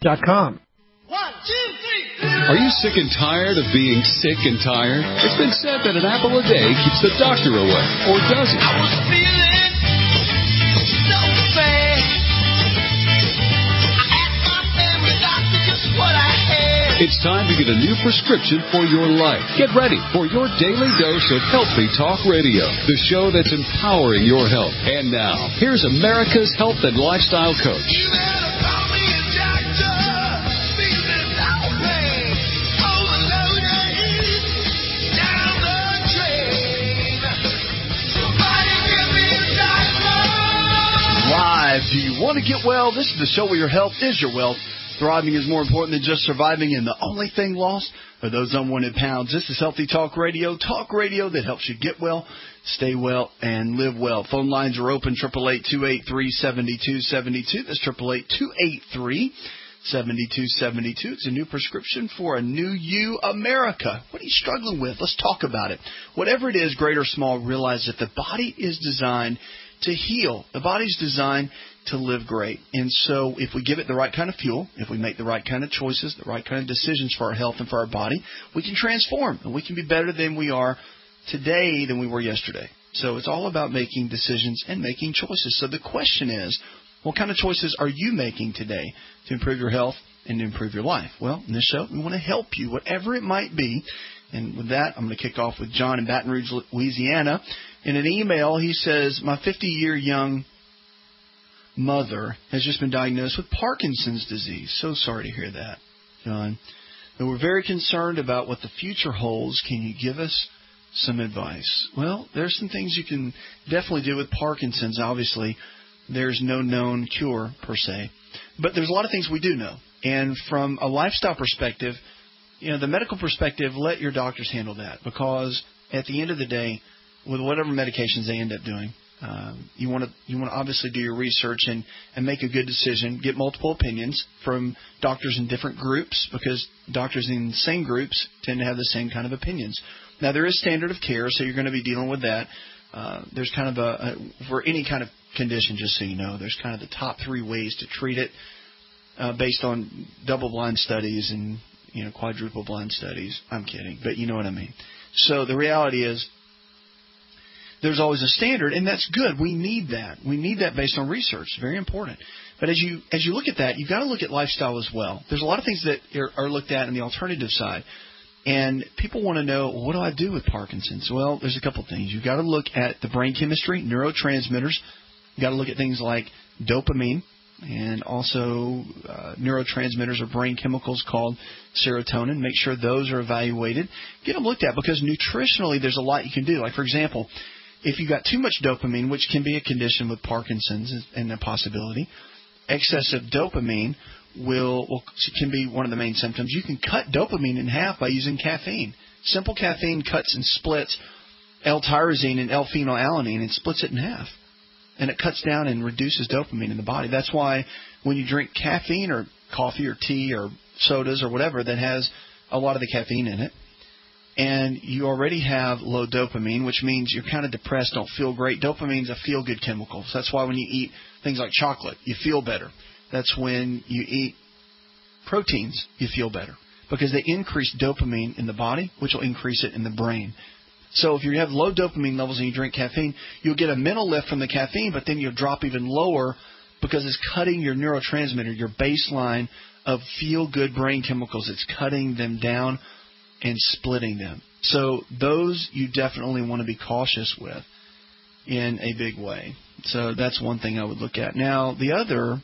One, two, three. Are you sick and tired of being sick and tired? It's been said that an apple a day keeps the doctor away. Or does it? I was feeling so bad. I asked my family doctor just what I had. It's time to get a new prescription for your life. Get ready for your daily dose of Healthy Talk Radio, the show that's empowering your health. And now, here's America's health and lifestyle coach. You better call me a doctor. Feeling all pain. Overloaded. Down the drain. Somebody give me a doctor. Live. Do you want to get well? This is the show where your health is your wealth. Thriving is more important than just surviving, and the only thing lost are those unwanted pounds. This is Healthy Talk Radio that helps you get well, stay well, and live well. Phone lines are open, 888-283-7272. That's 888-283-7272. It's a new prescription for a new you, America. What are you struggling with? Let's talk about it. Whatever it is, great or small, realize that the body is designed to heal. The body's designed to live great. And so if we give it the right kind of fuel, if we make the right kind of choices, the right kind of decisions for our health and for our body, we can transform and we can be better than we are today than we were yesterday. So it's all about making decisions and making choices. So the question is, what kind of choices are you making today to improve your health and to improve your life? Well, in this show, we want to help you, whatever it might be. And with that, I'm going to kick off with John in Baton Rouge, Louisiana. In an email, he says, my 50-year young mother has just been diagnosed with Parkinson's disease. So sorry to hear that, John. And we're very concerned about what the future holds. Can you give us some advice? Well, there's some things you can definitely do with Parkinson's. Obviously, there's no known cure per se. But there's a lot of things we do know. And from a lifestyle perspective, the medical perspective, let your doctors handle that. Because at the end of the day, with whatever medications they end up doing, you want to obviously do your research and make a good decision. Get multiple opinions from doctors in different groups, because doctors in the same groups tend to have the same kind of opinions. Now, there is standard of care, so you're going to be dealing with that. There's kind of for any kind of condition, just so you know, there's kind of the top 3 ways to treat it based on double-blind studies and quadruple-blind studies. I'm kidding, but you know what I mean. So the reality is, there's always a standard, and that's good. We need that. We need that based on research. Very important. But as you look at that, you've got to look at lifestyle as well. There's a lot of things that are looked at on the alternative side. And people want to know, what do I do with Parkinson's? Well, there's a couple things. You've got to look at the brain chemistry, neurotransmitters. You've got to look at things like dopamine and also neurotransmitters or brain chemicals called serotonin. Make sure those are evaluated. Get them looked at, because nutritionally there's a lot you can do. Like, for example, if you've got too much dopamine, which can be a condition with Parkinson's and a possibility, excessive dopamine can be one of the main symptoms. You can cut dopamine in half by using caffeine. Simple caffeine cuts and splits L-tyrosine and L-phenylalanine and splits it in half. And it cuts down and reduces dopamine in the body. That's why when you drink caffeine or coffee or tea or sodas or whatever that has a lot of the caffeine in it, and you already have low dopamine, which means you're kind of depressed, don't feel great. Dopamine's a feel-good chemical. So that's why when you eat things like chocolate, you feel better. That's when you eat proteins, you feel better, because they increase dopamine in the body, which will increase it in the brain. So if you have low dopamine levels and you drink caffeine, you'll get a mental lift from the caffeine, but then you'll drop even lower because it's cutting your neurotransmitter, your baseline of feel-good brain chemicals. It's cutting them down and splitting them. So those you definitely want to be cautious with in a big way. So that's one thing I would look at. Now, the other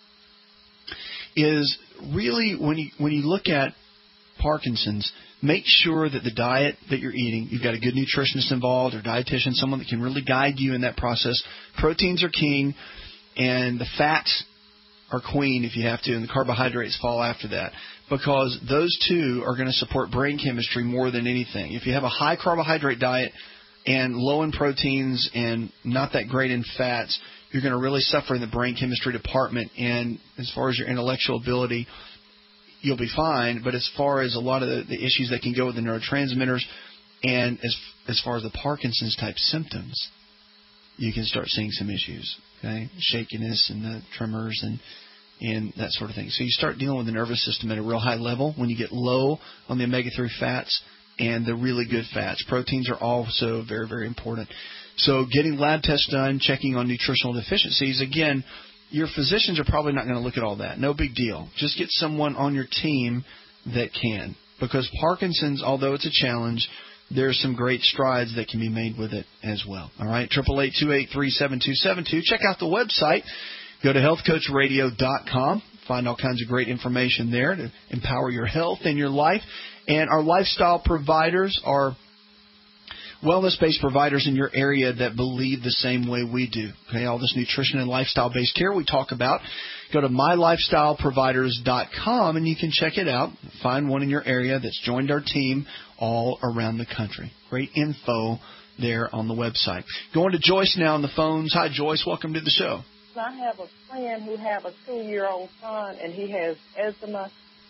is really when you look at Parkinson's, make sure that the diet that you're eating, you've got a good nutritionist involved or dietitian, someone that can really guide you in that process. Proteins are king, and the fats are queen if you have to, and the carbohydrates fall after that, because those two are going to support brain chemistry more than anything. If you have a high carbohydrate diet and low in proteins and not that great in fats, you're going to really suffer in the brain chemistry department. And as far as your intellectual ability, you'll be fine. But as far as a lot of the issues that can go with the neurotransmitters, and as far as the Parkinson's type symptoms, you can start seeing some issues. Okay, shakiness and the tremors and and that sort of thing. So you start dealing with the nervous system at a real high level when you get low on the omega-3 fats and the really good fats. Proteins are also very, very important. So getting lab tests done, checking on nutritional deficiencies, again, your physicians are probably not going to look at all that. No big deal. Just get someone on your team that can. Because Parkinson's, although it's a challenge, there's some great strides that can be made with it as well. All right, 888-283-7272. Check out the website. Go to healthcoachradio.com. Find all kinds of great information there to empower your health and your life. And our lifestyle providers are wellness-based providers in your area that believe the same way we do. Okay, all this nutrition and lifestyle-based care we talk about. Go to mylifestyleproviders.com and you can check it out. Find one in your area that's joined our team all around the country. Great info there on the website. Going to Joyce now on the phones. Hi, Joyce. Welcome to the show. I have a friend who have a 2-year-old son, and he has eczema,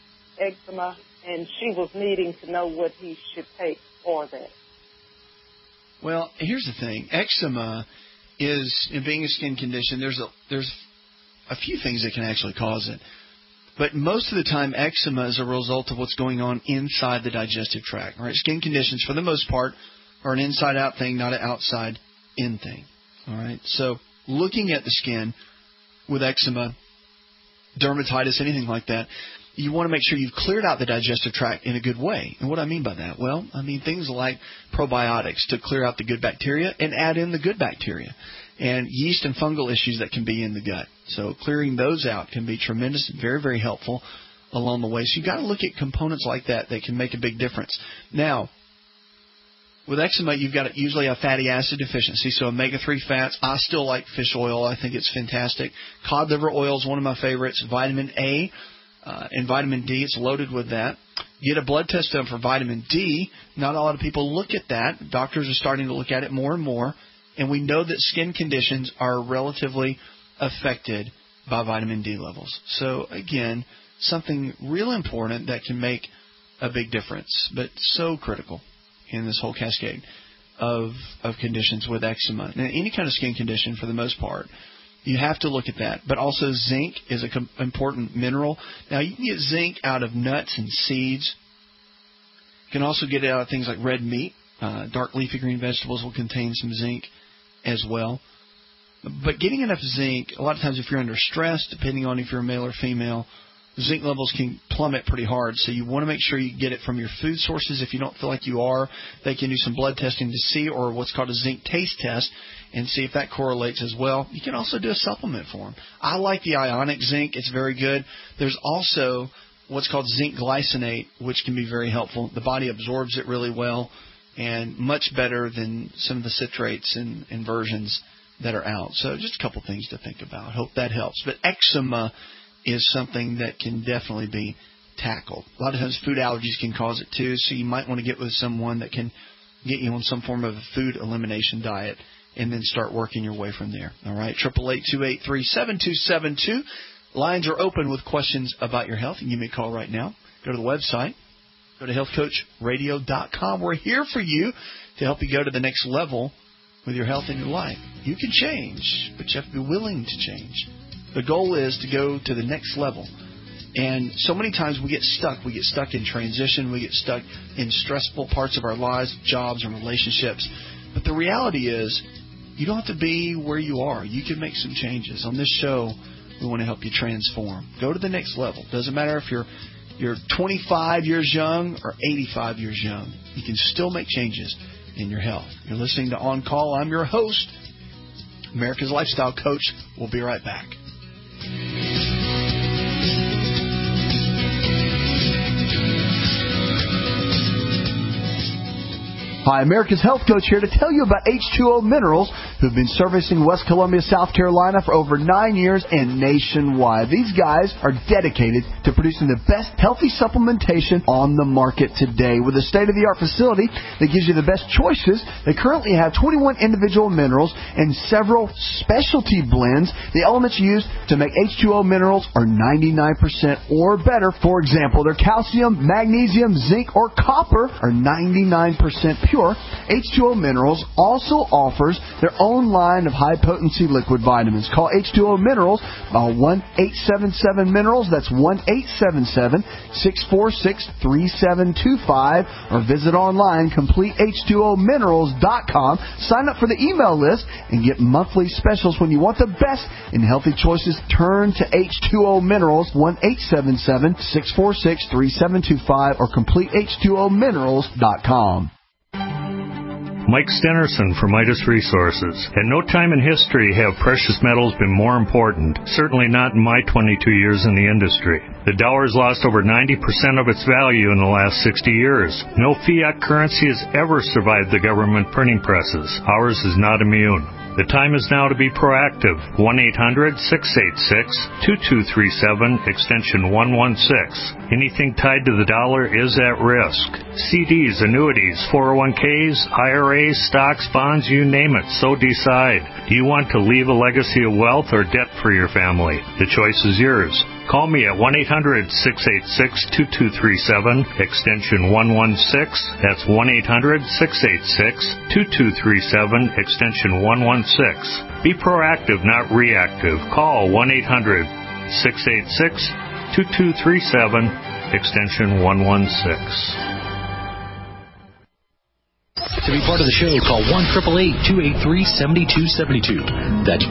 and she was needing to know what he should take for that. Well, here's the thing. Eczema is, in being a skin condition, there's a few things that can actually cause it. But most of the time, eczema is a result of what's going on inside the digestive tract. All right? Skin conditions, for the most part, are an inside-out thing, not an outside-in thing. All right? So looking at the skin with eczema, dermatitis, anything like that, you want to make sure you've cleared out the digestive tract in a good way. And what I mean by that? Well, I mean things like probiotics to clear out the good bacteria and add in the good bacteria. And yeast and fungal issues that can be in the gut. So clearing those out can be tremendous, very, very helpful along the way. So you've got to look at components like that that can make a big difference. Now, with eczema, you've got usually a fatty acid deficiency, so omega-3 fats. I still like fish oil. I think it's fantastic. Cod liver oil is one of my favorites. Vitamin A and vitamin D, it's loaded with that. Get a blood test done for vitamin D. Not a lot of people look at that. Doctors are starting to look at it more and more. And we know that skin conditions are relatively affected by vitamin D levels. So, again, something real important that can make a big difference, but so critical in this whole cascade of conditions with eczema. Now, any kind of skin condition, for the most part, you have to look at that. But also zinc is an important mineral. Now, you can get zinc out of nuts and seeds. You can also get it out of things like red meat. Dark leafy green vegetables will contain some zinc as well. But getting enough zinc, a lot of times if you're under stress, depending on if you're a male or female, zinc levels can plummet pretty hard. So you want to make sure you get it from your food sources. If you don't feel like you are, they can do some blood testing to see, or what's called a zinc taste test, and see if that correlates as well. You can also do a supplement for them. I like the ionic zinc. It's very good. There's also what's called zinc glycinate, which can be very helpful. The body absorbs it really well and much better than some of the citrates and versions that are out. So just a couple things to think about. Hope that helps. But eczema is something that can definitely be tackled. A lot of times food allergies can cause it too, so you might want to get with someone that can get you on some form of a food elimination diet and then start working your way from there. All right, 888-283-7272. Lines are open with questions about your health, and you may call right now. Go to the website. Go to healthcoachradio.com. We're here for you to help you go to the next level with your health and your life. You can change, but you have to be willing to change. The goal is to go to the next level. And so many times we get stuck. We get stuck in transition. We get stuck in stressful parts of our lives, jobs, and relationships. But the reality is you don't have to be where you are. You can make some changes. On this show, we want to help you transform. Go to the next level. Doesn't matter if you're 25 years young or 85 years young. You can still make changes in your health. You're listening to On Call. I'm your host, America's Lifestyle Coach. We'll be right back. Hi, America's Health Coach here to tell you about H2O Minerals, who've been servicing West Columbia, South Carolina for over 9 years and nationwide. These guys are dedicated to producing the best healthy supplementation on the market today. With a state-of-the-art facility that gives you the best choices, they currently have 21 individual minerals and several specialty blends. The elements used to make H2O Minerals are 99% or better. For example, their calcium, magnesium, zinc, or copper are 99% pure. secure, H2O Minerals also offers their own line of high-potency liquid vitamins. Call H2O Minerals by 1-877-MINERALS. That's 1-877-646-3725. Or visit online, CompleteH2OMinerals.com. Sign up for the email list and get monthly specials. When you want the best in healthy choices, turn to H2O Minerals, 1-877-646-3725 or CompleteH2OMinerals.com. Mike Stenerson from Midas Resources. At no time in history have precious metals been more important, certainly not in my 22 years in the industry. The dollar has lost over 90% of its value in the last 60 years. No fiat currency has ever survived the government printing presses. Ours is not immune. The time is now to be proactive. 1-800-686-2237, extension 116. Anything tied to the dollar is at risk. CDs, annuities, 401ks, IRAs, stocks, bonds, you name it, so decide. Do you want to leave a legacy of wealth or debt for your family? The choice is yours. Call me at 1-800-686-2237, extension 116. That's 1-800-686-2237, extension 116. Be proactive, not reactive. Call 1-800-686-2237, extension 116. To be part of the show, call 1-888-283-7272. That's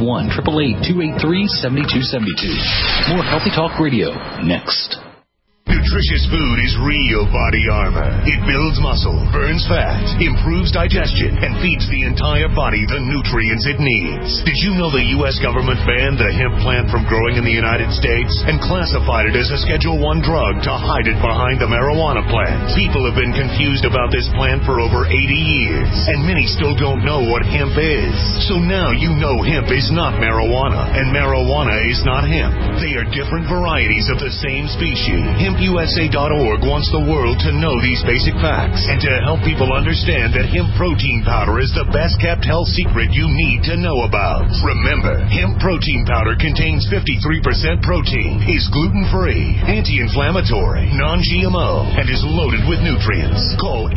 1-888-283-7272. More Healthy Talk Radio next. Nutritious food is real body armor. It builds muscle, burns fat, improves digestion, and feeds the entire body the nutrients it needs. Did you know the U.S. government banned the hemp plant from growing in the United States and classified it as a Schedule I drug to hide it behind the marijuana plant? People have been confused about this plant for over 80 years, and many still don't know what hemp is. So now you know hemp is not marijuana, and marijuana is not hemp. They are different varieties of the same species. HempUSA.org wants the world to know these basic facts and to help people understand that hemp protein powder is the best kept health secret you need to know about. Remember, hemp protein powder contains 53% protein, is gluten-free, anti-inflammatory, non-GMO, and is loaded with nutrients. Call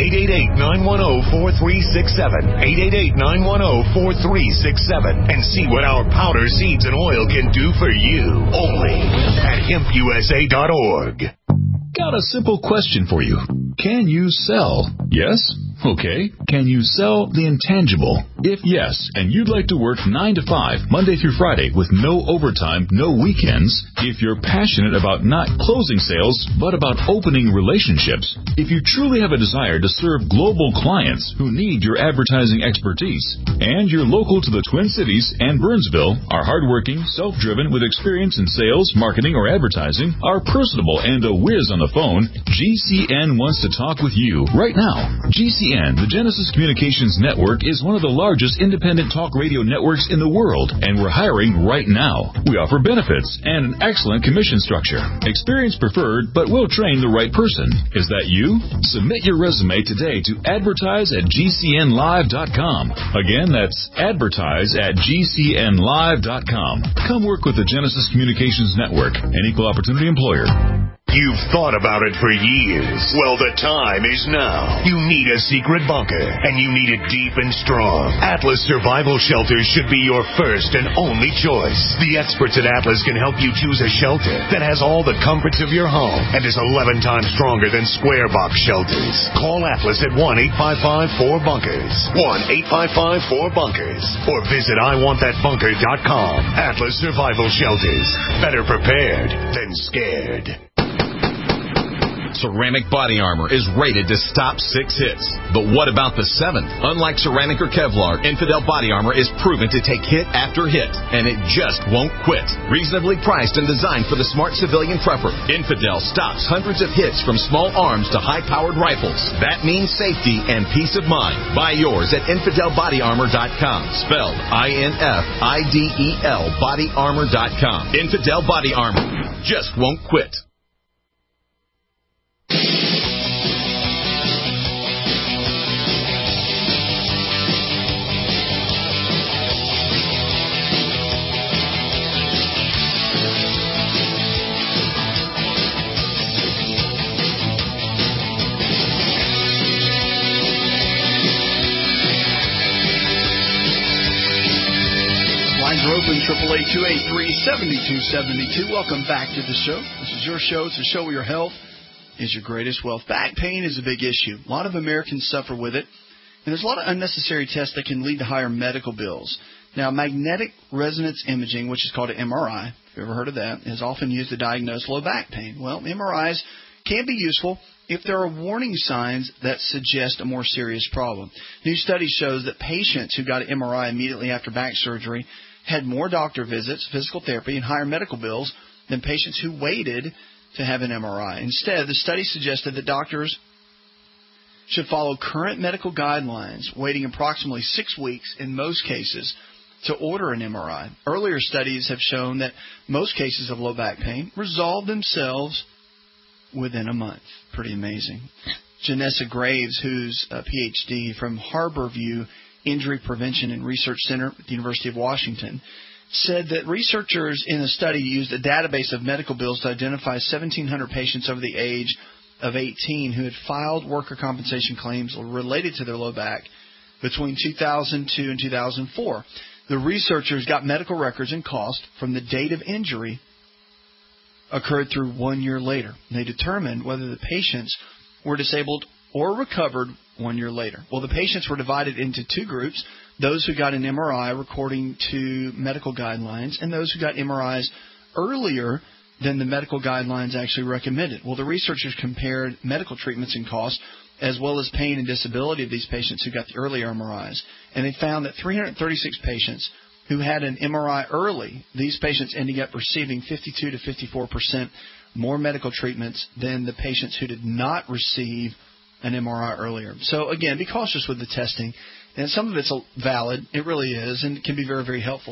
888-910-4367, 888-910-4367, and see what our powder, seeds, and oil can do for you. Only at HempUSA.org. Got a simple question for you. Can you sell? Yes? Okay. Can you sell the intangible? If yes, and you'd like to work 9 to 5, Monday through Friday, with no overtime, no weekends, if you're passionate about not closing sales, but about opening relationships, if you truly have a desire to serve global clients who need your advertising expertise, and you're local to the Twin Cities and Burnsville, are hardworking, self-driven, with experience in sales, marketing, or advertising, are personable, and a whiz on the phone, GCN wants to talk with you right now. GCN, the Genesis Communications Network, is one of the largest independent talk radio networks in the world, and we're hiring right now. We offer benefits and an excellent commission structure. Experience preferred, but we'll train the right person. Is that you? Submit your resume today to advertise@gcnlive.com. Again, that's advertise@gcnlive.com. Come work with the Genesis Communications Network, an equal opportunity employer. You've thought about it for years. Well, the time is now. You need a secret bunker, and you need it deep and strong. Atlas Survival Shelters should be your first and only choice. The experts at Atlas can help you choose a shelter that has all the comforts of your home and is 11 times stronger than square box shelters. Call Atlas at 1-855-4BUNKERS, 1-855-4BUNKERS, or visit IWantThatBunker.com. Atlas Survival Shelters. Better prepared than scared. Ceramic body armor is rated to stop 6 hits. But what about the 7th? Unlike ceramic or Kevlar, Infidel body armor is proven to take hit after hit, and it just won't quit. Reasonably priced and designed for the smart civilian prepper, Infidel stops hundreds of hits from small arms to high-powered rifles. That means safety and peace of mind. Buy yours at InfidelBodyArmor.com. Spelled INFIDEL BodyArmor.com. Infidel Body Armor just won't quit. 888-283-7272. Welcome back to the show. This is your show. It's a show where your health is your greatest wealth. Back pain is a big issue. A lot of Americans suffer with it, and there's a lot of unnecessary tests that can lead to higher medical bills. Now, magnetic resonance imaging, which is called an MRI, if you've ever heard of that, is often used to diagnose low back pain. Well, MRIs can be useful if there are warning signs that suggest a more serious problem. New study shows that patients who got an MRI immediately after back surgery had more doctor visits, physical therapy, and higher medical bills than patients who waited to have an MRI. Instead, the study suggested that doctors should follow current medical guidelines, waiting approximately 6 weeks in most cases to order an MRI. Earlier studies have shown that most cases of low back pain resolve themselves within a month. Pretty amazing. Janessa Graves, who's a PhD from Harborview Injury Prevention and Research Center at the University of Washington, said that researchers in a study used a database of medical bills to identify 1,700 patients over the age of 18 who had filed worker compensation claims related to their low back between 2002 and 2004. The researchers got medical records and costs from the date of injury occurred through 1 year later. They determined whether the patients were disabled or recovered 1 year later. Well, the patients were divided into two groups, those who got an MRI according to medical guidelines and those who got MRIs earlier than the medical guidelines actually recommended. Well, the researchers compared medical treatments and costs as well as pain and disability of these patients who got the earlier MRIs. And they found that 336 patients who had an MRI early, these patients ending up receiving 52 to 54% more medical treatments than the patients who did not receive an MRI earlier. So, again, be cautious with the testing. And some of it's valid. It really is, and it can be very, very helpful.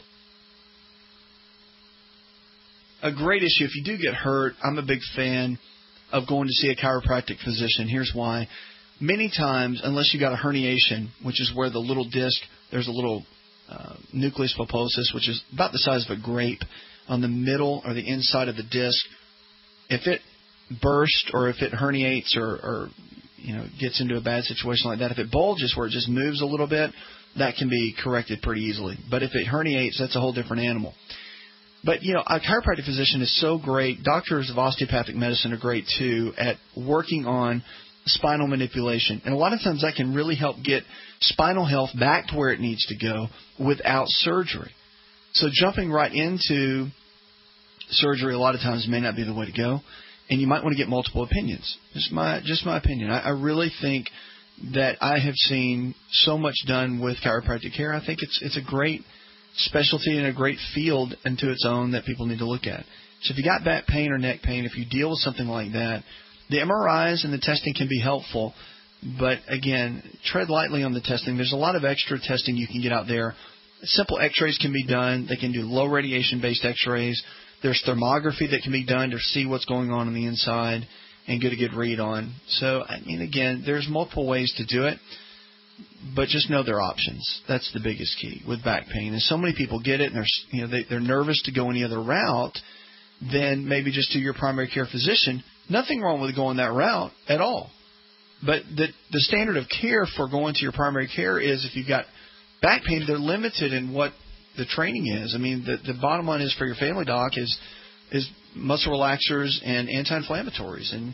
A great issue, if you do get hurt, I'm a big fan of going to see a chiropractic physician. Here's why. Many times, unless you got a herniation, which is where the little disc, there's a little nucleus pulposus, which is about the size of a grape, on the middle or the inside of the disc. If it bursts or if it herniates or gets into a bad situation like that, if it bulges where it just moves a little bit, that can be corrected pretty easily. But if it herniates, that's a whole different animal. But, a chiropractic physician is so great. Doctors of osteopathic medicine are great, too, at working on spinal manipulation. And a lot of times that can really help get spinal health back to where it needs to go without surgery. So jumping right into surgery a lot of times may not be the way to go. And you might want to get multiple opinions. Just my opinion. I really think that I have seen so much done with chiropractic care. I think it's a great specialty and a great field unto its own that people need to look at. So if you got back pain or neck pain, if you deal with something like that, the MRIs and the testing can be helpful. But, again, tread lightly on the testing. There's a lot of extra testing you can get out there. Simple x-rays can be done. They can do low radiation-based x-rays. There's thermography that can be done to see what's going on the inside and get a good read on. So, again, there's multiple ways to do it, but just know there are options. That's the biggest key with back pain. And so many people get it, and they're nervous to go any other route than maybe just to your primary care physician. Nothing wrong with going that route at all. But the standard of care for going to your primary care is if you've got back pain, they're limited in what the training is. The bottom line is for your family doc is muscle relaxers and anti-inflammatories, and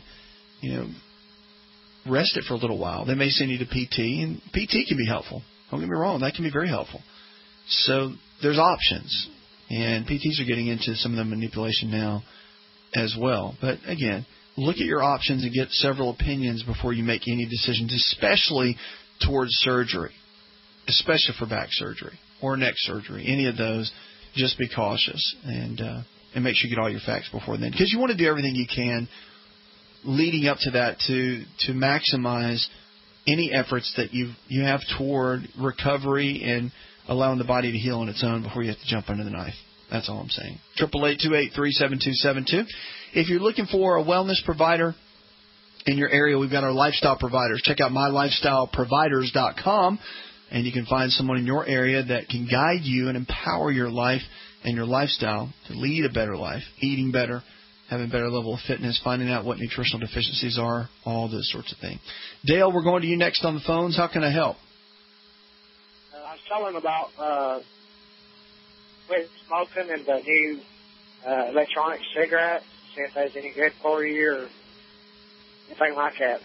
rest it for a little while. They may send you to PT, and PT can be helpful. Don't get me wrong, that can be very helpful. So there's options, and PTs are getting into some of the manipulation now as well. But again, look at your options and get several opinions before you make any decisions, especially towards surgery, especially for back surgery or neck surgery, any of those. Just be cautious and make sure you get all your facts before then, because you want to do everything you can leading up to that to maximize any efforts that you have toward recovery and allowing the body to heal on its own before you have to jump under the knife. That's all I'm saying. 888-283-7272. If you're looking for a wellness provider in your area, we've got our lifestyle providers. Check out mylifestyleproviders.com, and you can find someone in your area that can guide you and empower your life and your lifestyle to lead a better life, eating better, having a better level of fitness, finding out what nutritional deficiencies are, all those sorts of things. Dale, we're going to you next on the phones. How can I help? I was telling about quit smoking and the new electronic cigarettes, see if that's any good for you or anything like that.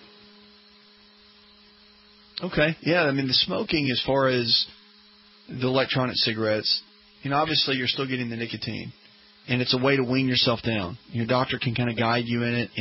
Okay. Yeah, I mean, the smoking as far as the electronic cigarettes, obviously you're still getting the nicotine, and it's a way to wean yourself down. Your doctor can kind of guide you in it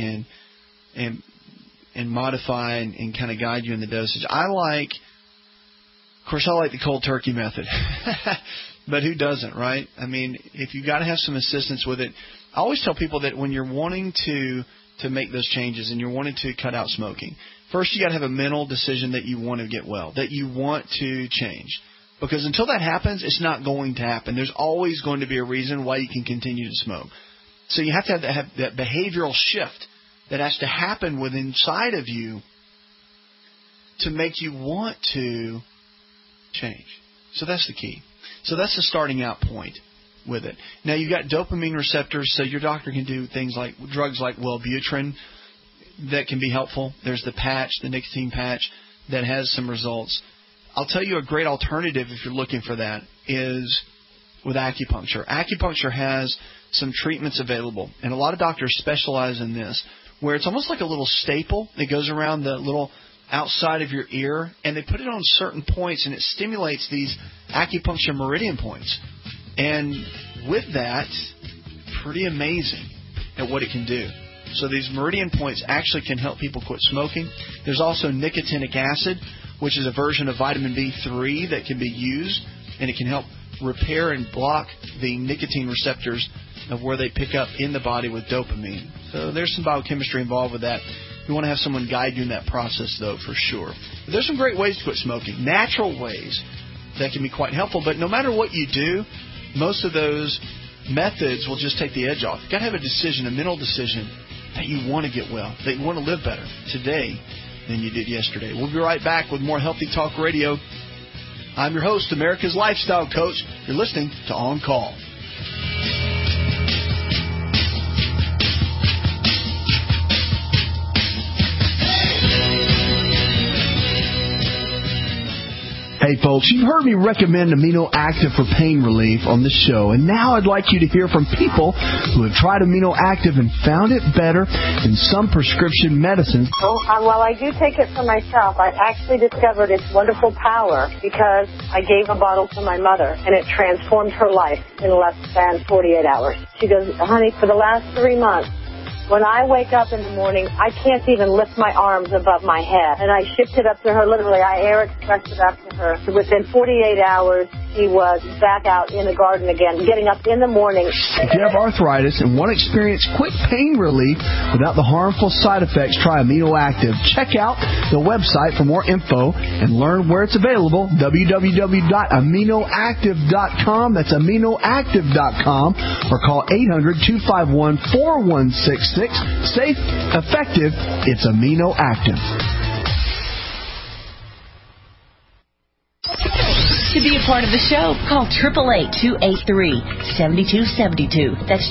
and modify and kind of guide you in the dosage. I like the cold turkey method, but who doesn't, right? I mean, if you got to have some assistance with it, I always tell people that when you're wanting to make those changes and you're wanting to cut out smoking, first you got to have a mental decision that you want to get well, that you want to change. Because until that happens, it's not going to happen. There's always going to be a reason why you can continue to smoke. So you have to have that behavioral shift that has to happen within inside of you to make you want to change. So that's the key. So that's the starting out point with it. Now you've got dopamine receptors, so your doctor can do things like drugs like Wellbutrin that can be helpful. There's the patch, the nicotine patch, that has some results. I'll tell you a great alternative if you're looking for that is with acupuncture. Acupuncture has some treatments available, and a lot of doctors specialize in this, where it's almost like a little staple that goes around the little outside of your ear, and they put it on certain points, and it stimulates these acupuncture meridian points. And with that, pretty amazing at what it can do. So these meridian points actually can help people quit smoking. There's also nicotinic acid, which is a version of vitamin B3 that can be used, and it can help repair and block the nicotine receptors of where they pick up in the body with dopamine. So there's some biochemistry involved with that. You want to have someone guide you in that process, though, for sure. But there's some great ways to quit smoking, natural ways that can be quite helpful. But no matter what you do, most of those methods will just take the edge off. You've got to have a decision, a mental decision, that you want to get well, that you want to live better today than you did yesterday. We'll be right back with more Healthy Talk Radio. I'm your host, America's Lifestyle Coach. You're listening to On Call. Hey folks, you've heard me recommend Amino Active for pain relief on the show, and now I'd like you to hear from people who have tried Amino Active and found it better than some prescription medicines. While I do take it for myself, I actually discovered its wonderful power because I gave a bottle to my mother, and it transformed her life in less than 48 hours. She goes, honey, for the last 3 months, when I wake up in the morning, I can't even lift my arms above my head. And I shipped it up to her, literally. I air expressed it up to her. So within 48 hours, she was back out in the garden again, getting up in the morning. If you have arthritis and want to experience quick pain relief without the harmful side effects, try Amino Active. Check out the website for more info and learn where it's available, www.aminoactive.com. That's aminoactive.com, or call 800-251-4166. Safe, effective, it's Amino Active. To be a part of the show, call 888-283-7272. That's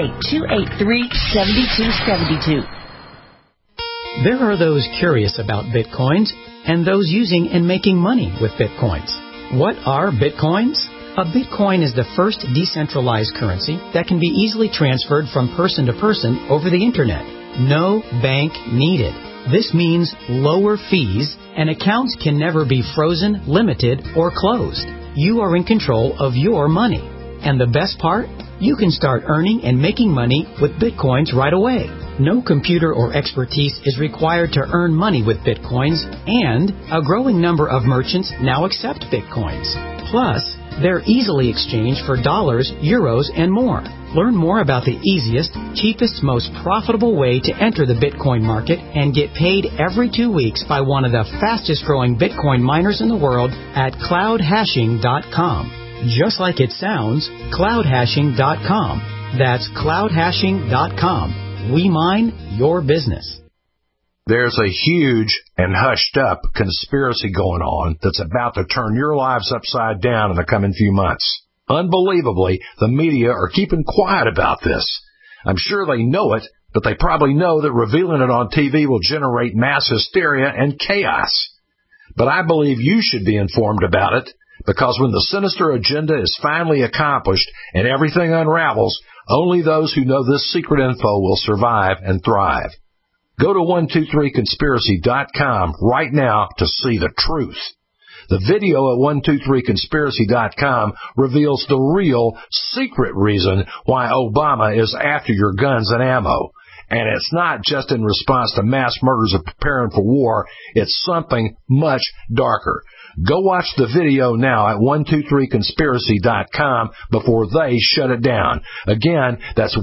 888-283-7272. There are those curious about Bitcoins and those using and making money with Bitcoins. What are Bitcoins? A Bitcoin is the first decentralized currency that can be easily transferred from person to person over the Internet. No bank needed. This means lower fees, and accounts can never be frozen, limited, or closed. You are in control of your money. And the best part? You can start earning and making money with Bitcoins right away. No computer or expertise is required to earn money with Bitcoins, and a growing number of merchants now accept Bitcoins. Plus, they're easily exchanged for dollars, euros, and more. Learn more about the easiest, cheapest, most profitable way to enter the Bitcoin market and get paid every 2 weeks by one of the fastest growing Bitcoin miners in the world at cloudhashing.com. Just like it sounds, cloudhashing.com. That's cloudhashing.com. We mine your business. There's a huge and hushed up conspiracy going on that's about to turn your lives upside down in the coming few months. Unbelievably, the media are keeping quiet about this. I'm sure they know it, but they probably know that revealing it on TV will generate mass hysteria and chaos. But I believe you should be informed about it Because when the sinister agenda is finally accomplished and everything unravels, only those who know this secret info will survive and thrive. Go to 123conspiracy.com right now to see the truth. The video at 123conspiracy.com reveals the real, secret reason why Obama is after your guns and ammo. And it's not just in response to mass murders of preparing for war. It's something much darker. Go watch the video now at 123conspiracy.com before they shut it down. Again, that's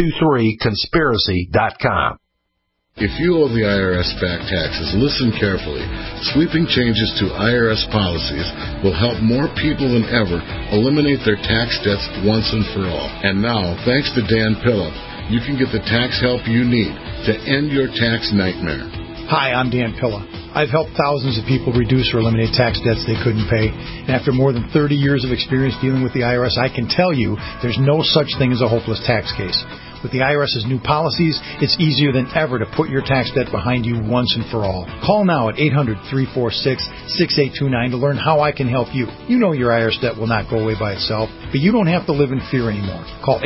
123conspiracy.com. If you owe the IRS back taxes, listen carefully. Sweeping changes to IRS policies will help more people than ever eliminate their tax debts once and for all. And now, thanks to Dan Pilla, you can get the tax help you need to end your tax nightmare. Hi, I'm Dan Pilla. I've helped thousands of people reduce or eliminate tax debts they couldn't pay. And after more than 30 years of experience dealing with the IRS, I can tell you there's no such thing as a hopeless tax case. With the IRS's new policies, it's easier than ever to put your tax debt behind you once and for all. Call now at 800-346-6829 to learn how I can help you. You know your IRS debt will not go away by itself, but you don't have to live in fear anymore. Call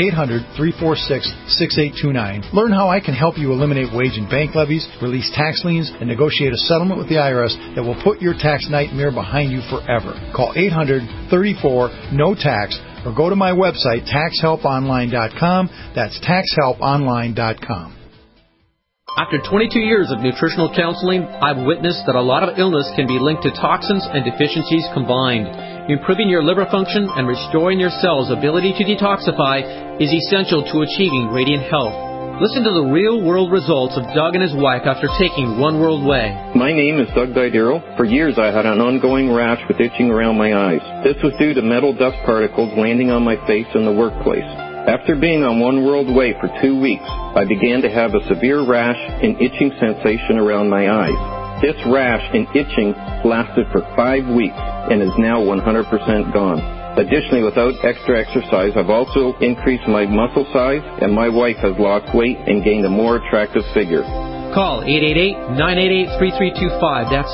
800-346-6829. Learn how I can help you eliminate wage and bank levies, release tax liens, and negotiate a settlement with the IRS that will put your tax nightmare behind you forever. Call 800-34-NO-TAX or go to my website, taxhelponline.com. That's taxhelponline.com. After 22 years of nutritional counseling, I've witnessed that a lot of illness can be linked to toxins and deficiencies combined. Improving your liver function and restoring your cells' ability to detoxify is essential to achieving radiant health. Listen to the real-world results of Doug and his wife after taking One World Way. My name is Doug Didero. For years I had an ongoing rash with itching around my eyes. This was due to metal dust particles landing on my face in the workplace. After being on One World Way for 2 weeks, I began to have a severe rash and itching sensation around my eyes. This rash and itching lasted for 5 weeks and is now 100% gone. Additionally, without extra exercise, I've also increased my muscle size, and my wife has lost weight and gained a more attractive figure. Call 888-988-3325. That's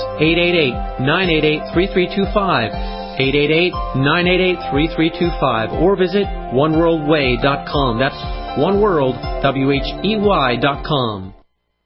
888-988-3325. 888-988-3325. Or visit oneworldway.com. That's oneworld, WHEY.com.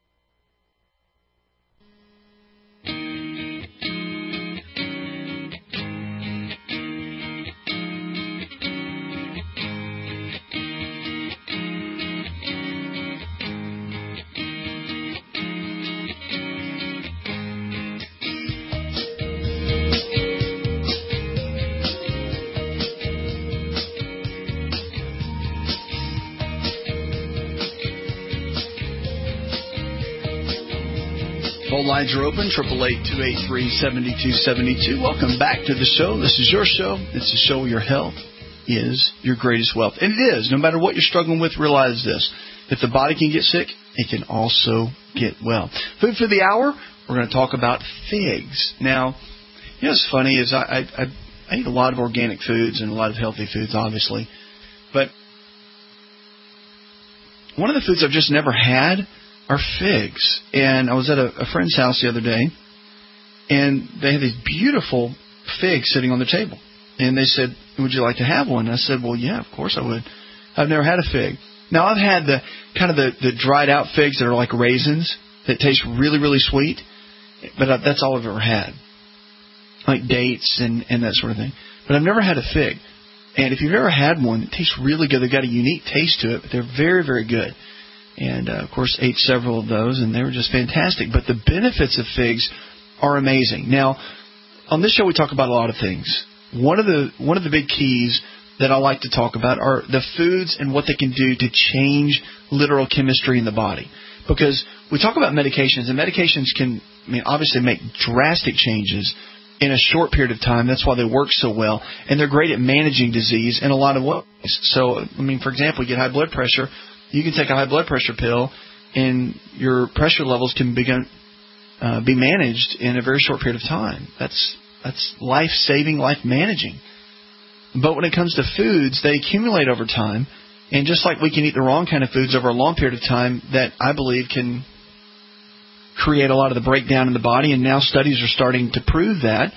Phone lines are open, 888-283-7272. Welcome back to the show. This is your show. It's the show where your health is your greatest wealth. And it is. No matter what you're struggling with, realize this. If the body can get sick, it can also get well. Food for the hour, we're going to talk about figs. Now, you know what's funny is I eat a lot of organic foods and a lot of healthy foods, obviously. But one of the foods I've just never had are figs. And I was at a friend's house the other day, and they had these beautiful figs sitting on the table. And they said, would you like to have one? And I said, well, yeah, of course I would. I've never had a fig. Now, I've had the dried out figs that are like raisins that taste really, really sweet, but that's all I've ever had. Like dates and that sort of thing. But I've never had a fig. And if you've ever had one, it tastes really good. They've got a unique taste to it, but they're very, very good. And, of course, ate several of those, and they were just fantastic. But the benefits of figs are amazing. Now, on this show we talk about a lot of things. One of the big keys that I like to talk about are the foods and what they can do to change literal chemistry in the body. Because we talk about medications, and medications can, obviously make drastic changes in a short period of time. That's why they work so well. And they're great at managing disease in a lot of ways. So, for example, you get high blood pressure. You can take a high blood pressure pill, and your pressure levels can be managed in a very short period of time. That's life-saving, life-managing. But when it comes to foods, they accumulate over time. And just like we can eat the wrong kind of foods over a long period of time, that I believe can create a lot of the breakdown in the body. And now studies are starting to prove that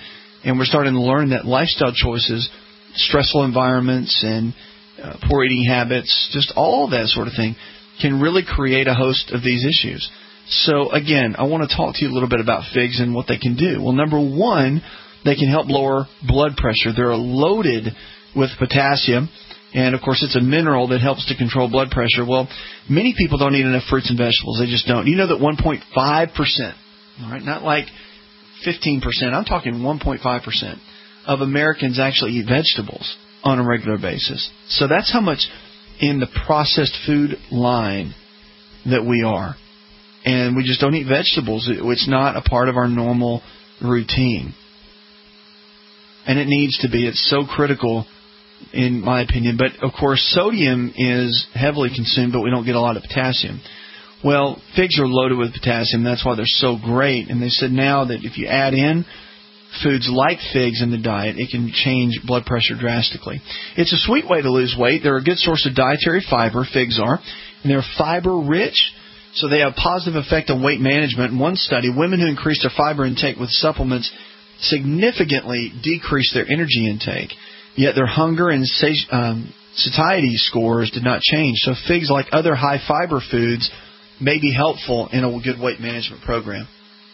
And we're starting to learn that lifestyle choices, stressful environments and poor eating habits, just all that sort of thing, can really create a host of these issues. So, again, I want to talk to you a little bit about figs and what they can do. Well, number one, they can help lower blood pressure. They're loaded with potassium, and, of course, it's a mineral that helps to control blood pressure. Well, many people don't eat enough fruits and vegetables. They just don't. You know that 1.5%, all right, not like 15%, I'm talking 1.5% of Americans actually eat vegetables on a regular basis. So that's how much in the processed food line that we are. And we just don't eat vegetables. It's not a part of our normal routine. And it needs to be. It's so critical, in my opinion. But, of course, sodium is heavily consumed, but we don't get a lot of potassium. Well, figs are loaded with potassium. That's why they're so great. And they said now that if you add in foods like figs in the diet, it can change blood pressure drastically. It's a sweet way to lose weight. They're a good source of dietary fiber, figs are. And they're fiber-rich, so they have a positive effect on weight management. In one study, women who increased their fiber intake with supplements significantly decreased their energy intake, yet their hunger and satiety scores did not change. So figs, like other high-fiber foods, may be helpful in a good weight management program.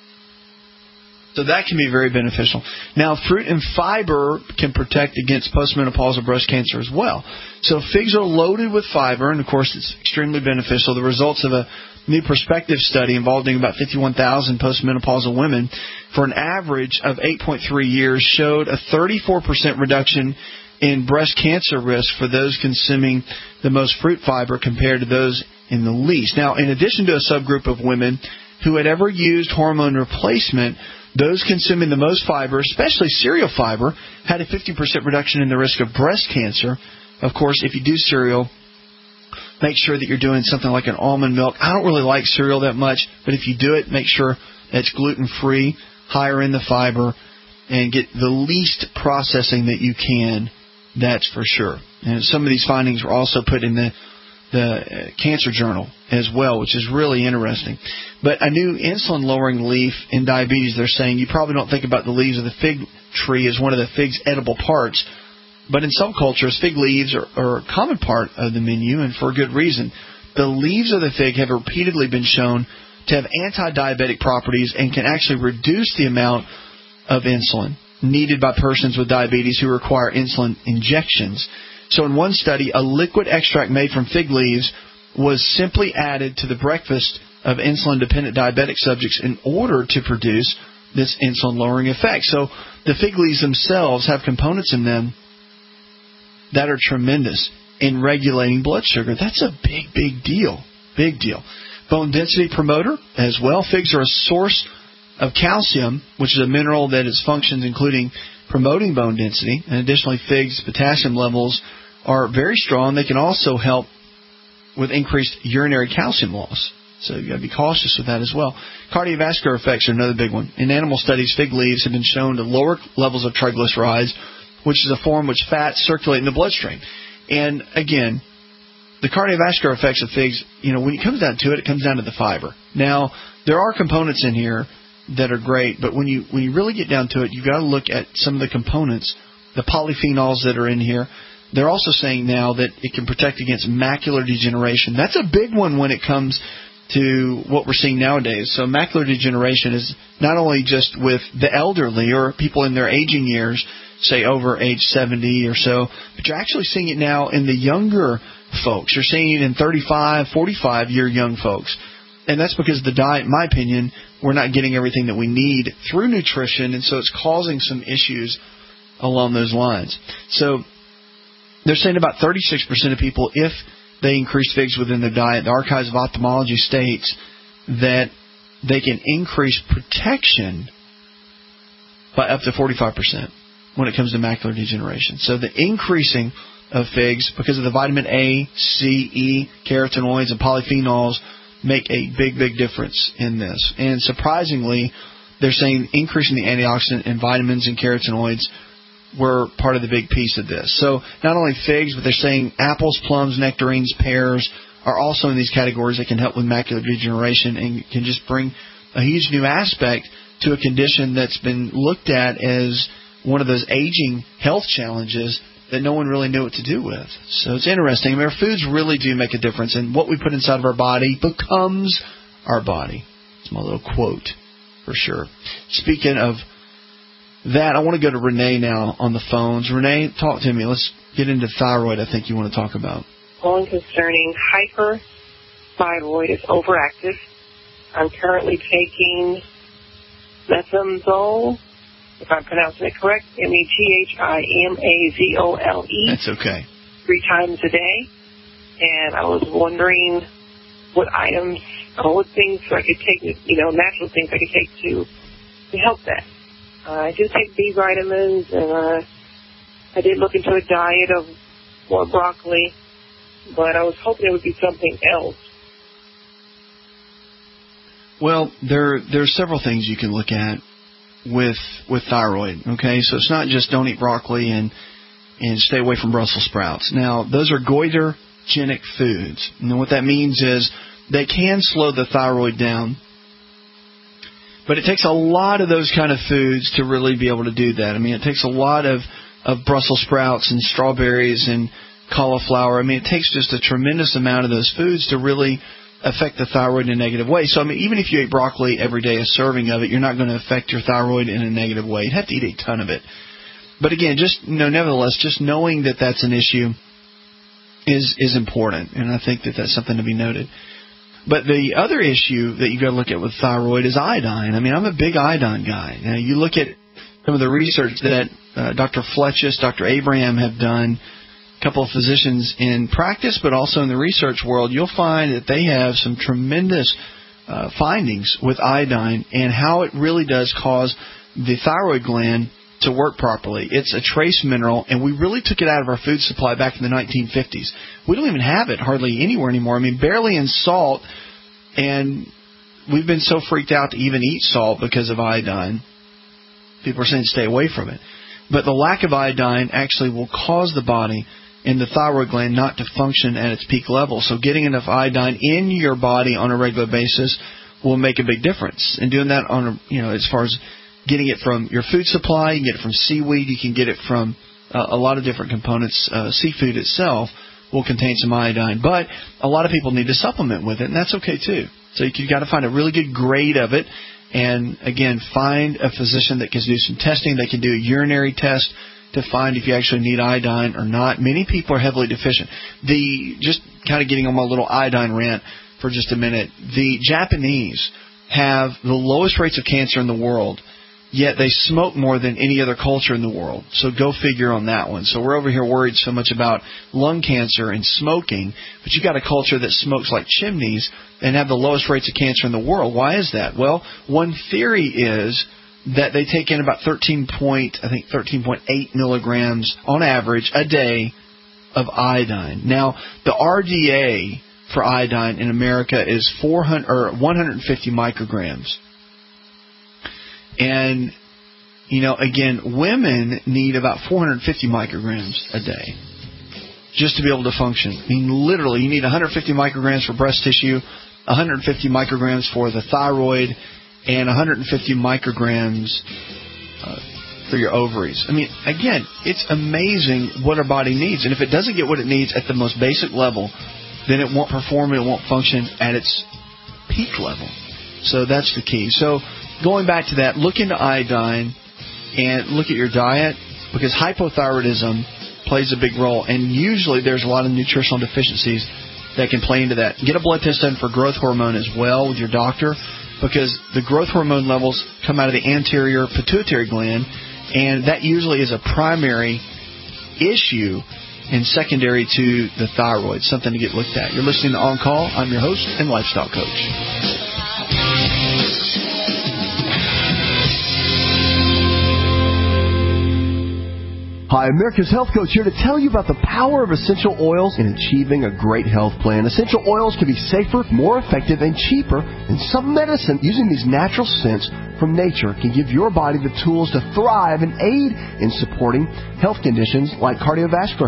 So that can be very beneficial. Now, fruit and fiber can protect against postmenopausal breast cancer as well. So figs are loaded with fiber, and, of course, it's extremely beneficial. The results of a new prospective study involving about 51,000 postmenopausal women for an average of 8.3 years showed a 34% reduction in breast cancer risk for those consuming the most fruit fiber compared to those in the least. Now, in addition to a subgroup of women who had ever used hormone replacement, those consuming the most fiber, especially cereal fiber, had a 50% reduction in the risk of breast cancer. Of course, if you do cereal, make sure that you're doing something like an almond milk. I don't really like cereal that much, but if you do it, make sure it's gluten-free, higher in the fiber, and get the least processing that you can, that's for sure. And some of these findings were also put in the Cancer Journal as well, which is really interesting. But a new insulin-lowering leaf in diabetes, they're saying, you probably don't think about the leaves of the fig tree as one of the fig's edible parts, but in some cultures, fig leaves are a common part of the menu, and for a good reason. The leaves of the fig have repeatedly been shown to have anti-diabetic properties and can actually reduce the amount of insulin needed by persons with diabetes who require insulin injections. So in one study, a liquid extract made from fig leaves was simply added to the breakfast of insulin-dependent diabetic subjects in order to produce this insulin-lowering effect. So the fig leaves themselves have components in them that are tremendous in regulating blood sugar. That's a big, big deal. Big deal. Bone density promoter as well. Figs are a source of calcium, which is a mineral that has functions including promoting bone density. And additionally, figs' potassium levels are very strong. They can also help with increased urinary calcium loss. So you've got to be cautious with that as well. Cardiovascular effects are another big one. In animal studies, fig leaves have been shown to lower levels of triglycerides, which is a form which fats circulate in the bloodstream. And again, the cardiovascular effects of figs, when it comes down to it, it comes down to the fiber. Now, there are components in here that are great, but when you really get down to it, you've got to look at some of the components, the polyphenols that are in here. They're also saying now that it can protect against macular degeneration. That's a big one when it comes to what we're seeing nowadays. So macular degeneration is not only just with the elderly or people in their aging years, say over age 70 or so, but you're actually seeing it now in the younger folks. You're seeing it in 35, 45-year young folks. And that's because the diet, in my opinion, we're not getting everything that we need through nutrition, and so it's causing some issues along those lines. So they're saying about 36% of people, if they increase figs within their diet, the Archives of Ophthalmology states that they can increase protection by up to 45% when it comes to macular degeneration. So the increasing of figs, because of the vitamin A, C, E, carotenoids, and polyphenols, make a big, big difference in this. And surprisingly, they're saying increasing the antioxidant and vitamins and carotenoids were part of the big piece of this. So not only figs, but they're saying apples, plums, nectarines, pears are also in these categories that can help with macular degeneration and can just bring a huge new aspect to a condition that's been looked at as one of those aging health challenges that no one really knew what to do with. So it's interesting. I mean, our foods really do make a difference, and what we put inside of our body becomes our body. It's my little quote for sure. Speaking of that, I want to go to Renee now on the phones. Renee, talk to me. Let's get into thyroid. I think you want to talk about. One concerning hyperthyroid is overactive. I'm currently taking methimazole, if I'm pronouncing it correct, METHIMAZOLE. That's okay. 3 times a day. And I was wondering what items, what things I could take, natural things I could take to help that. I do take B vitamins, and I did look into a diet of more broccoli, but I was hoping it would be something else. Well, there are several things you can look at with thyroid, okay? So it's not just don't eat broccoli and stay away from Brussels sprouts. Now, those are goitrogenic foods. And what that means is they can slow the thyroid down, but it takes a lot of those kind of foods to really be able to do that. I mean, it takes a lot of Brussels sprouts and strawberries and cauliflower. I mean, it takes just a tremendous amount of those foods to really affect the thyroid in a negative way. So, I mean, even if you ate broccoli every day, a serving of it, you're not going to affect your thyroid in a negative way. You'd have to eat a ton of it. But again, just nevertheless, just knowing that that's an issue is important, and I think that that's something to be noted. But the other issue that you got to look at with thyroid is iodine. I mean, I'm a big iodine guy. Now, you look at some of the research that Dr. Fletchis, Dr. Abraham have done, a couple of physicians in practice, but also in the research world, you'll find that they have some tremendous findings with iodine and how it really does cause the thyroid gland to work properly. It's a trace mineral, and we really took it out of our food supply back in the 1950s. We don't even have it hardly anywhere anymore. I mean, barely in salt, and we've been so freaked out to even eat salt because of iodine. People are saying stay away from it. But the lack of iodine actually will cause the body and the thyroid gland not to function at its peak level. So getting enough iodine in your body on a regular basis will make a big difference. And doing that on as far as getting it from your food supply, you can get it from seaweed, you can get it from a lot of different components. Seafood itself will contain some iodine, but a lot of people need to supplement with it, and that's okay too. So you've got to find a really good grade of it, and again, find a physician that can do some testing. They can do a urinary test to find if you actually need iodine or not. Many people are heavily deficient. Just kind of getting on my little iodine rant for just a minute, the Japanese have the lowest rates of cancer in the world, yet they smoke more than any other culture in the world. So go figure on that one. So we're over here worried so much about lung cancer and smoking, but you got a culture that smokes like chimneys and have the lowest rates of cancer in the world. Why is that? Well, one theory is that they take in about 13.8 milligrams on average a day of iodine. Now, the RDA for iodine in America is 150 micrograms. And, again, women need about 450 micrograms a day just to be able to function. I mean, literally, you need 150 micrograms for breast tissue, 150 micrograms for the thyroid, and 150 micrograms for your ovaries. I mean, again, it's amazing what our body needs. And if it doesn't get what it needs at the most basic level, then it won't perform, it won't function at its peak level. So that's the key. So going back to that, look into iodine and look at your diet, because hypothyroidism plays a big role. And usually there's a lot of nutritional deficiencies that can play into that. Get a blood test done for growth hormone as well with your doctor, because the growth hormone levels come out of the anterior pituitary gland, and that usually is a primary issue and secondary to the thyroid, something to get looked at. You're listening to On Call. I'm your host and lifestyle coach. Hi, America's Health Coach here to tell you about the power of essential oils in achieving a great health plan. Essential oils can be safer, more effective, and cheaper than some medicine. Using these natural scents from nature can give your body the tools to thrive and aid in supporting health conditions like cardiovascular health,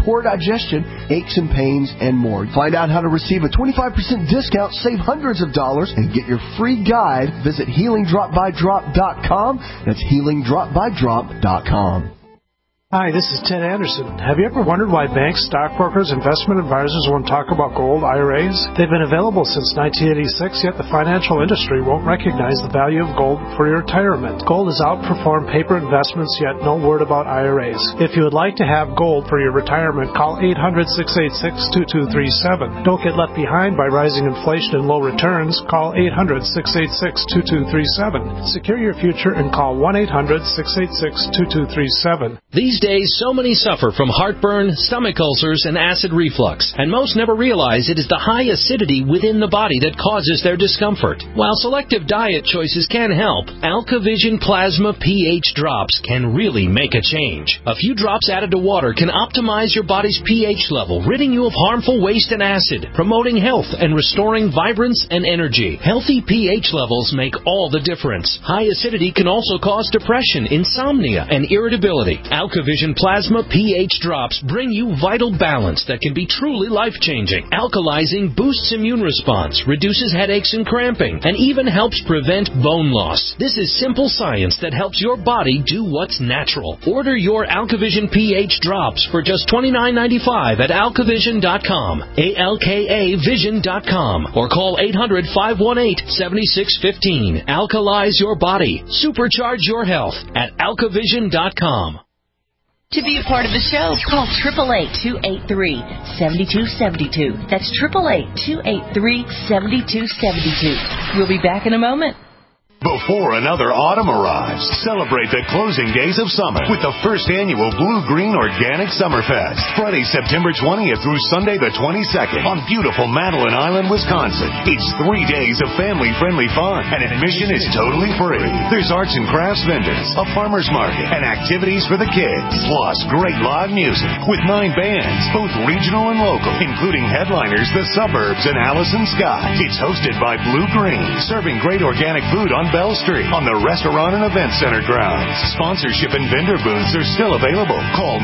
poor digestion, aches and pains, and more. Find out how to receive a 25% discount, save hundreds of dollars, and get your free guide. Visit HealingDropByDrop.com. That's HealingDropByDrop.com. Hi, this is Ted Anderson. Have you ever wondered why banks, stockbrokers, investment advisors won't talk about gold IRAs? They've been available since 1986, yet the financial industry won't recognize the value of gold for your retirement. Gold has outperformed paper investments, yet no word about IRAs. If you would like to have gold for your retirement, call 800-686-2237. Don't get left behind by rising inflation and low returns. Call 800-686-2237. Secure your future and call 1-800-686-2237. These days, so many suffer from heartburn, stomach ulcers, and acid reflux, and most never realize it is the high acidity within the body that causes their discomfort. While selective diet choices can help, AlkaVision Plasma pH drops can really make a change. A few drops added to water can optimize your body's pH level, ridding you of harmful waste and acid, promoting health and restoring vibrance and energy. Healthy pH levels make all the difference. High acidity can also cause depression, insomnia, and irritability. AlkaVision Plasma pH drops bring you vital balance that can be truly life-changing. Alkalizing boosts immune response, reduces headaches and cramping, and even helps prevent bone loss. This is simple science that helps your body do what's natural. Order your AlkaVision pH drops for just $29.95 at alkavision.com, ALKAvision.com, or call 800-518-7615. Alkalize your body. Supercharge your health at alkavision.com. To be a part of the show, call 888-283-7272. That's 888-283-7272. We'll be back in a moment. Before another autumn arrives, celebrate the closing days of summer with the first annual Blue Green Organic Summerfest. Friday, September 20th through Sunday the 22nd on beautiful Madeline Island, Wisconsin. It's 3 days of family-friendly fun, and admission is totally free. There's arts and crafts vendors, a farmer's market, and activities for the kids. Plus, great live music with 9 bands, both regional and local, including headliners The Suburbs and Allison Scott. It's hosted by Blue Green, serving great organic food on Bell Street on the Restaurant and Event Center grounds. Sponsorship and vendor booths are still available. Call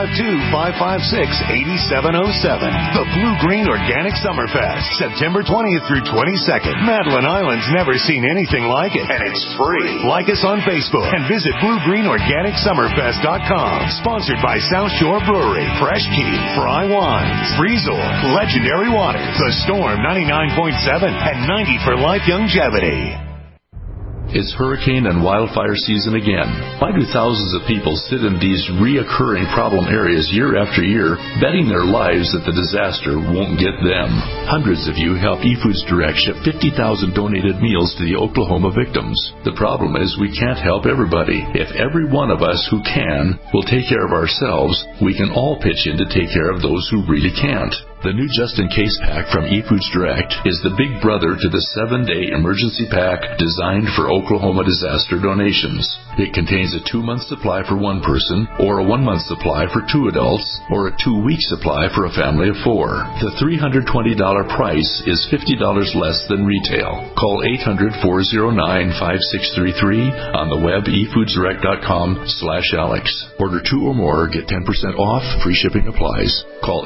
952-556-8707. The Blue Green Organic Summerfest, September 20th through 22nd. Madeline Island's never seen anything like it, and it's free. Like us on Facebook and visit BlueGreenOrganicSummerfest.com. Sponsored by South Shore Brewery, Fresh Key, Fry Wines, Freezor, Legendary Waters, The Storm 99.7, and 90 for Life Longevity. It's hurricane and wildfire season again. Why do thousands of people sit in these reoccurring problem areas year after year, betting their lives that the disaster won't get them? Hundreds of you help eFoods Direct ship 50,000 donated meals to the Oklahoma victims. The problem is we can't help everybody. If every one of us who can will take care of ourselves, we can all pitch in to take care of those who really can't. The new just-in-case pack from eFoods Direct is the big brother to the 7-day emergency pack designed for Oklahoma disaster donations. It contains a 2-month supply for one person, or a 1-month supply for 2 adults, or a 2-week supply for a family of 4. The $320 price is $50 less than retail. Call 800-409-5633 on the web efoodsdirect.com/Alex. Order 2 or more, get 10% off, free shipping applies. Call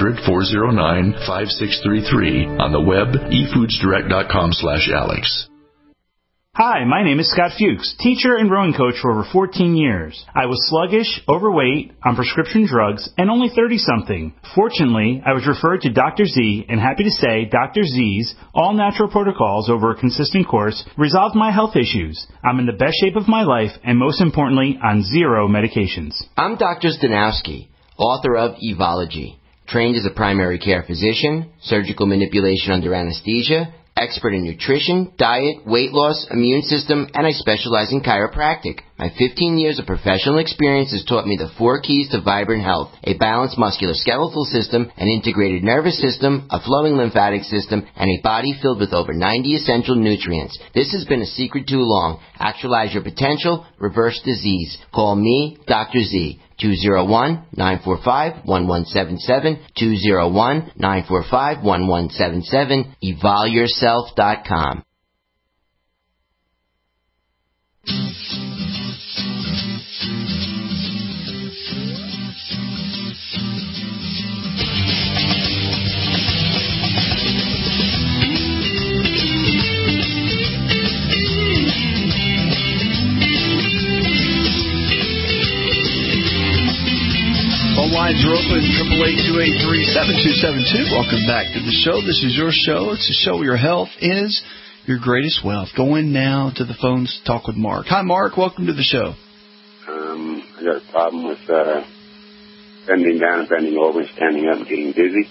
800-409-5633 on the web efoodsdirect.com/Alex. Hi, my name is Scott Fuchs, teacher and rowing coach for over 14 years. I was sluggish, overweight, on prescription drugs, and only 30-something. Fortunately, I was referred to Dr. Z, and happy to say Dr. Z's all-natural protocols over a consistent course resolved my health issues. I'm in the best shape of my life, and most importantly, on 0 medications. I'm Dr. Stanowski, author of Evology, trained as a primary care physician, surgical manipulation under anesthesia, expert in nutrition, diet, weight loss, immune system, and I specialize in chiropractic. My 15 years of professional experience has taught me the 4 keys to vibrant health: a balanced musculoskeletal system, an integrated nervous system, a flowing lymphatic system, and a body filled with over 90 essential nutrients. This has been a secret too long. Actualize your potential, reverse disease. Call me, Dr. Z. 201-945-1177, 201-945-1177, evolyourself.com. Lines are open, 888-283-7272. Welcome back to the show. This is your show. It's a show where your health is your greatest wealth. Go in now to the phones to talk with Mark. Hi, Mark. Welcome to the show. I got a problem with bending down, bending over, standing up, and getting dizzy.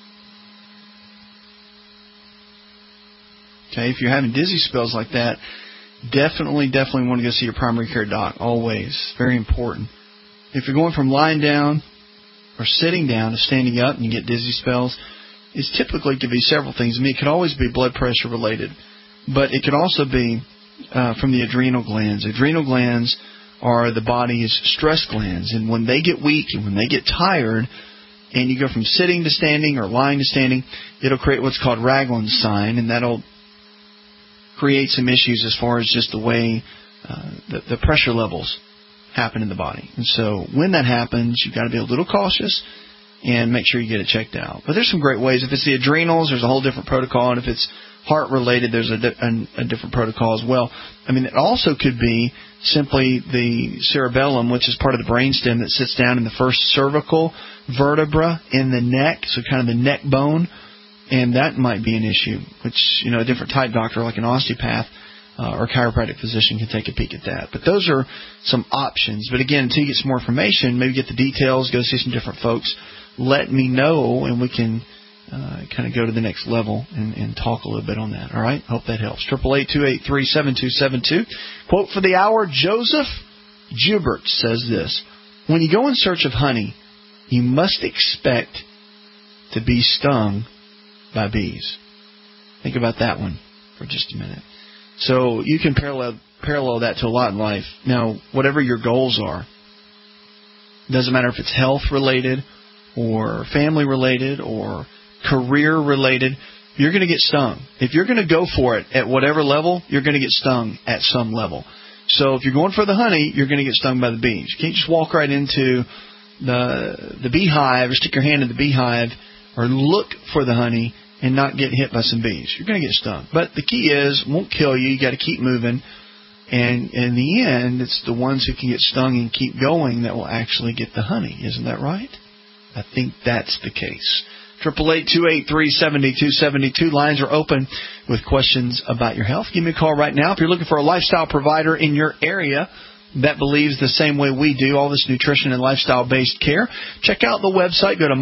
Okay, if you're having dizzy spells like that, definitely want to go see your primary care doc. Always. Very important. If you're going from lying down or sitting down to standing up and you get dizzy spells, it typically could be several things. I mean, it could always be blood pressure related, but it could also be from the adrenal glands. Adrenal glands are the body's stress glands, and when they get weak and when they get tired, and you go from sitting to standing or lying to standing, it'll create what's called Ragland's sign, and that'll create some issues as far as just the way the pressure levels happen in the body. And so when that happens, you've got to be a little cautious and make sure you get it checked out. But there's some great ways. If it's the adrenals, there's a whole different protocol, and if it's heart-related, there's a different protocol as well. I mean, it also could be simply the cerebellum, which is part of the brainstem that sits down in the first cervical vertebra in the neck, so kind of the neck bone, and that might be an issue, which, a different type doctor like an osteopath or chiropractic physician can take a peek at that. But those are some options. But again, until you get some more information, maybe get the details, go see some different folks, let me know, and we can kind of go to the next level and talk a little bit on that. All right? Hope that helps. 888-283-7272. Quote for the hour, Joseph Joubert says this: when you go in search of honey, you must expect to be stung by bees. Think about that one for just a minute. So you can parallel that to a lot in life. Now, whatever your goals are, doesn't matter if it's health related or family related or career related, you're going to get stung. If you're going to go for it at whatever level, you're going to get stung at some level. So if you're going for the honey, you're going to get stung by the bees. You can't just walk right into the beehive or stick your hand in the beehive or look for the honey and not get hit by some bees. You're going to get stung. But the key is, it won't kill you. You got to keep moving. And in the end, it's the ones who can get stung and keep going that will actually get the honey. Isn't that right? I think that's the case. 888-283-7272. Lines are open with questions about your health. Give me a call right now. If you're looking for a lifestyle provider in your area that believes the same way we do, all this nutrition and lifestyle-based care, check out the website. Go to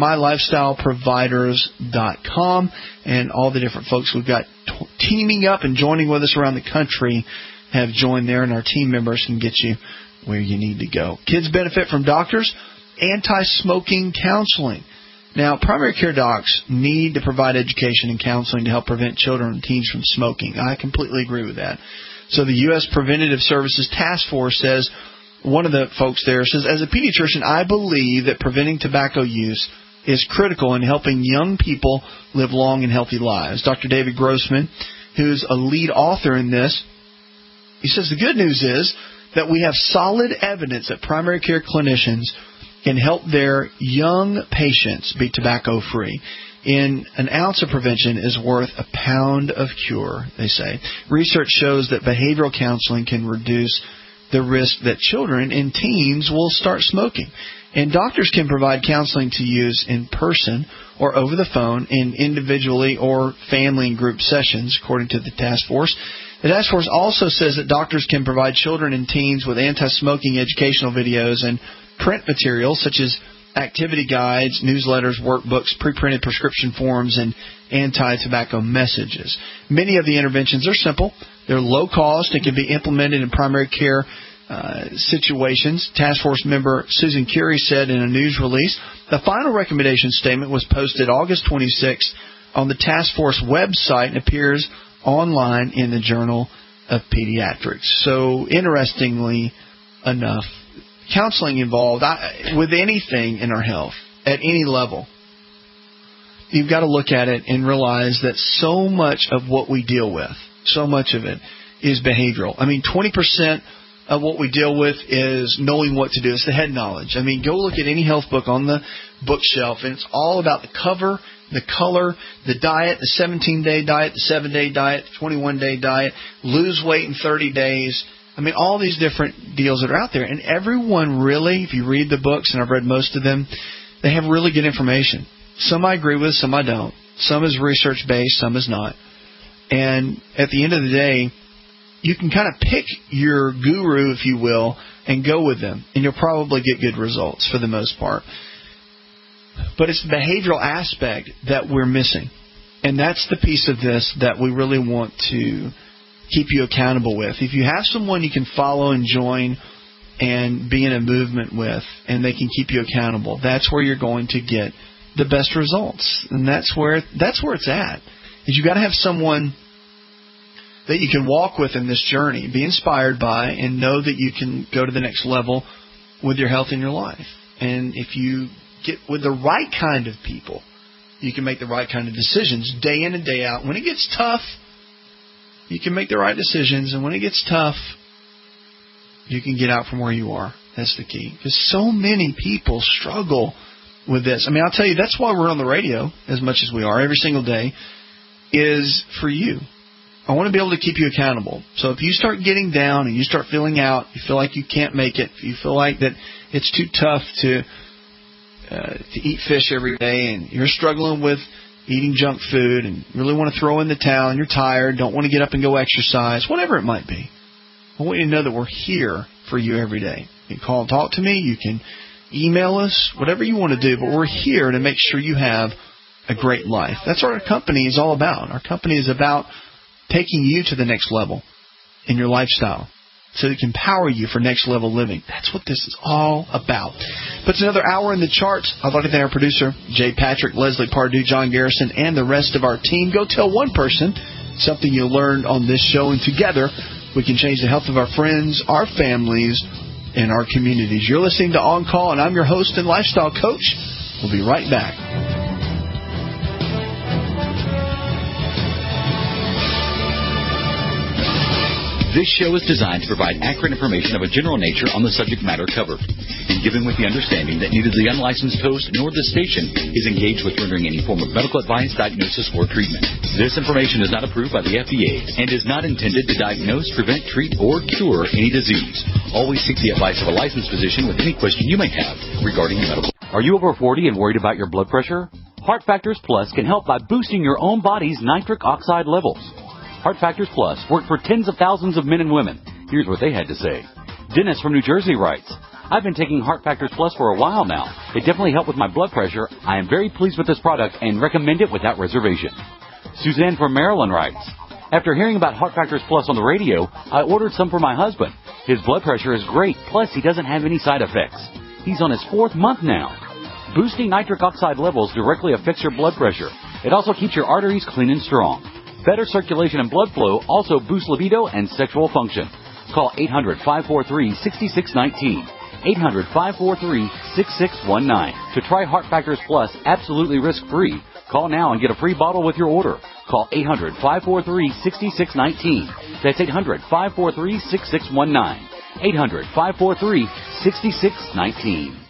mylifestyleproviders.com, and all the different folks we've got teaming up and joining with us around the country have joined there, and our team members can get you where you need to go. Kids benefit from doctors, anti-smoking counseling. Now, primary care docs need to provide education and counseling to help prevent children and teens from smoking. I completely agree with that. So the U.S. Preventative Services Task Force says, one of the folks there says, as a pediatrician, I believe that preventing tobacco use is critical in helping young people live long and healthy lives. Dr. David Grossman, who's a lead author in this, he says the good news is that we have solid evidence that primary care clinicians can help their young patients be tobacco-free. In an ounce of prevention is worth a pound of cure, they say. Research shows that behavioral counseling can reduce the risk that children and teens will start smoking. And doctors can provide counseling to use in person or over the phone in individually or family and group sessions, according to the task force. The task force also says that doctors can provide children and teens with anti-smoking educational videos and print materials such as activity guides, newsletters, workbooks, pre-printed prescription forms, and anti-tobacco messages. Many of the interventions are simple. They're low cost and can be implemented in primary care situations. Task Force member Susan Curie said in a news release, the final recommendation statement was posted August 26th on the Task Force website and appears online in the Journal of Pediatrics. So, interestingly enough, counseling involved with anything in our health at any level. You've got to look at it and realize that so much of what we deal with, so much of it is behavioral. I mean, 20% of what we deal with is knowing what to do. It's the head knowledge. I mean, go look at any health book on the bookshelf, and it's all about the cover, the color, the diet, the 17-day diet, the 7-day diet, the 21-day diet, lose weight in 30 days. I mean, all these different deals that are out there. And everyone really, if you read the books, and I've read most of them, they have really good information. Some I agree with, some I don't. Some is research-based, some is not. And at the end of the day, you can kind of pick your guru, if you will, and go with them. And you'll probably get good results for the most part. But it's the behavioral aspect that we're missing. And that's the piece of this that we really want to keep you accountable with. If you have someone you can follow and join and be in a movement with, and they can keep you accountable, that's where you're going to get the best results. And that's where it's at. Is you got to have someone that you can walk with in this journey, be inspired by, and know that you can go to the next level with your health in your life. And if you get with the right kind of people, you can make the right kind of decisions day in and day out. When it gets tough, you can make the right decisions. And when it gets tough, you can get out from where you are. That's the key. Because so many people struggle with this. I mean, I'll tell you, that's why we're on the radio as much as we are every single day, is for you. I want to be able to keep you accountable. So if you start getting down and you start feeling out, you feel like you can't make it, if you feel like that it's too tough to eat fish every day, and you're struggling with eating junk food and really want to throw in the towel, and you're tired, don't want to get up and go exercise, whatever it might be, I want you to know that we're here for you every day. You can call and talk to me. You can email us, whatever you want to do, but we're here to make sure you have a great life. That's what our company is all about. Our company is about taking you to the next level in your lifestyle so it can empower you for next level living. That's what this is all about. But it's another hour in the charts. I'd like to thank our producer, Jay Patrick, Leslie Pardue, John Garrison, and the rest of our team. Go tell one person something you learned on this show, and together we can change the health of our friends, our families, and our communities. You're listening to On Call, and I'm your host and lifestyle coach. We'll be right back. This show is designed to provide accurate information of a general nature on the subject matter covered, and given with the understanding that neither the unlicensed host nor the station is engaged with rendering any form of medical advice, diagnosis, or treatment. This information is not approved by the FDA and is not intended to diagnose, prevent, treat, or cure any disease. Always seek the advice of a licensed physician with any question you may have regarding medical. Are you over 40 and worried about your blood pressure? Heart Factors Plus can help by boosting your own body's nitric oxide levels. Heart Factors Plus worked for tens of thousands of men and women. Here's what they had to say. Dennis from New Jersey writes, I've been taking Heart Factors Plus for a while now. It definitely helped with my blood pressure. I am very pleased with this product and recommend it without reservation. Suzanne from Maryland writes, after hearing about Heart Factors Plus on the radio, I ordered some for my husband. His blood pressure is great, plus he doesn't have any side effects. He's on his 4th month now. Boosting nitric oxide levels directly affects your blood pressure. It also keeps your arteries clean and strong. Better circulation and blood flow also boosts libido and sexual function. Call 800-543-6619. 800-543-6619. To try Heart Factors Plus absolutely risk-free, call now and get a free bottle with your order. Call 800-543-6619. That's 800-543-6619. 800-543-6619.